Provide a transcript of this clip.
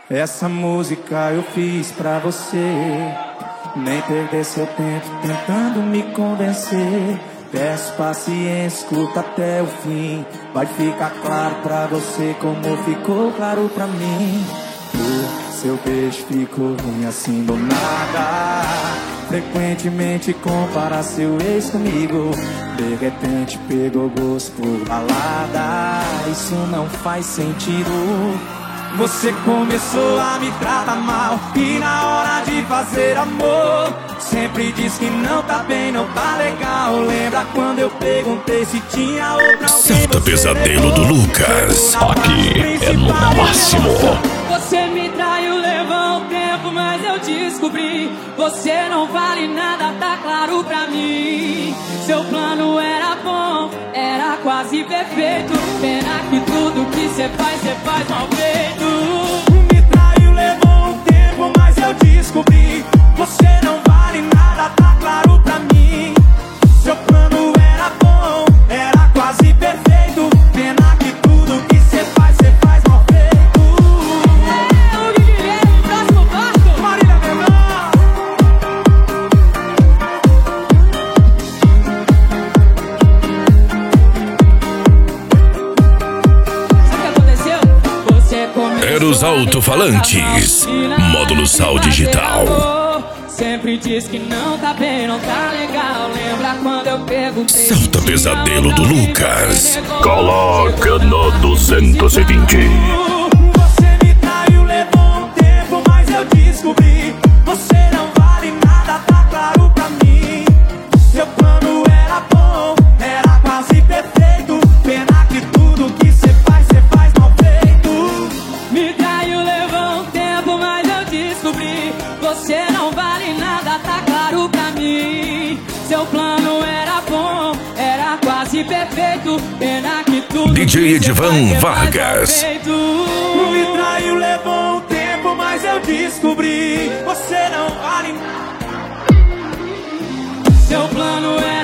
Essa música eu fiz pra você. Nem perder seu tempo tentando me convencer. Peço paciência, escuta até o fim. Vai ficar claro pra você como ficou claro pra mim. O seu beijo ficou ruim assim do nada. Frequentemente compara seu ex comigo. De repente pegou gosto por balada. Isso não faz sentido. Você começou a me tratar mal e na hora de fazer amor sempre diz que não tá bem, não tá legal. Lembra quando eu perguntei se tinha outra alguém? Salta Pesadelo do Lucas. Aqui é no máximo. Você me traiu, levou um tempo, mas eu descobri. Você não vale nada, tá claro pra mim. Seu plano era bom, era quase perfeito. Pena que tudo que cê faz mal feito. Me traiu, levou um tempo, mas eu descobri. Você não vale nada, tá claro pra mim. Seu plano era bom, era quase perfeito. Pena que tudo que cê faz mal feito. O Guilherme, próximo passo. Marília Mendonça. Sabe o que aconteceu? Você começou Eros Alto-Falantes, módulo Sal Digital. Sempre diz que não tá bem, não tá legal. Lembra quando eu perguntei? Salta Pesadelo do Lucas. Coloca no 220. Você me traiu, levou um tempo, mas eu descobri. Você não vale nada, tá claro pra mim. Seu plano era bom, era quase perfeito. Pena que tudo que cê faz mal feito. Me traiu, levou um tempo, mas eu descobri. Você não vale nada, tá claro pra mim. Seu plano era bom, era quase perfeito. Pena que tudo DJ que cê Edvan faz Vargas. mal feito. Me traiu, levou um tempo, mas eu descobri. Você não vale nada. Seu plano era